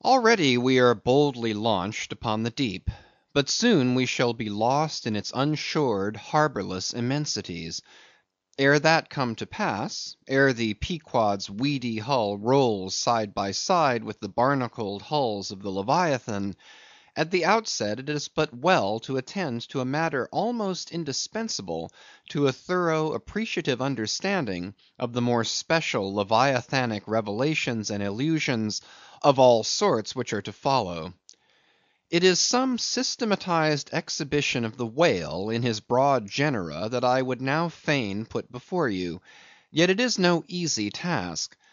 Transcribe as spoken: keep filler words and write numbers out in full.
Already we are boldly launched upon the deep; but soon we shall be lost in its unshored, harborless immensities. Ere that come to pass; ere the Pequod's weedy hull rolls side by side with the barnacled hulls of the Leviathan; at the outset it is but well to attend to a matter almost indispensable to a thorough, appreciative understanding of the more special Leviathanic revelations and illusions of all sorts which are to follow. It is some systematized exhibition of the whale in his broad genera that I would now fain put before you. Yet it is no easy task.